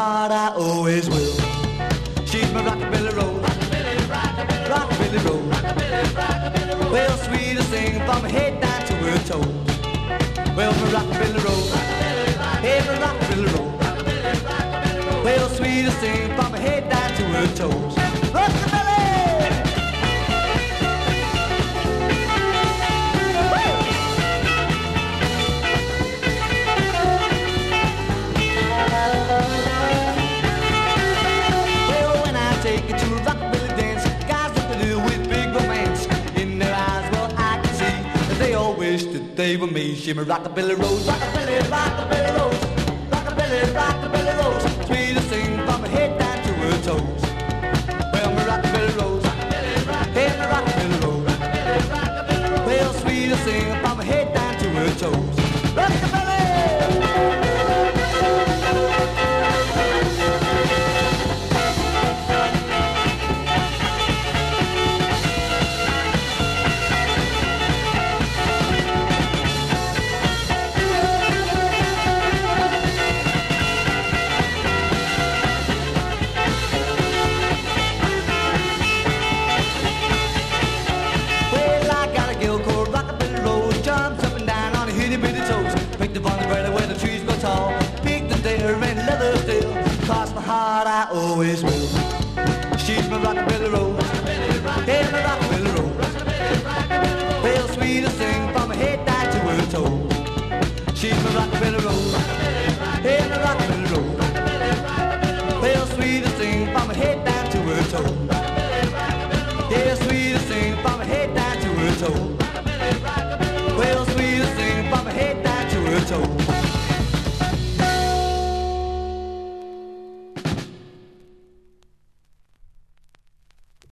heart I always will. She's my rockabilly rose, rockabilly rose. Well, sweetest thing from her head down to her toes. Well, my rockabilly rose, hey, my rockabilly rose. Well, sweetest thing from her head down to her toes. Rockabilly! Well, when I take you to a rockabilly dance, guys look at you with big romance in their eyes. Well, I can see that they all wish that they were me. She my rockabilly rose, rockabilly, rockabilly rose, rockabilly, rockabilly rose. Sweetest thing from her head down to her toes. Well, my rockabilly rose, hey, my rockabilly rose. Well, sweetest thing from her head down to her toes. Rockabilly! And leather still, cross my heart I always will. She's my rockabilly rose,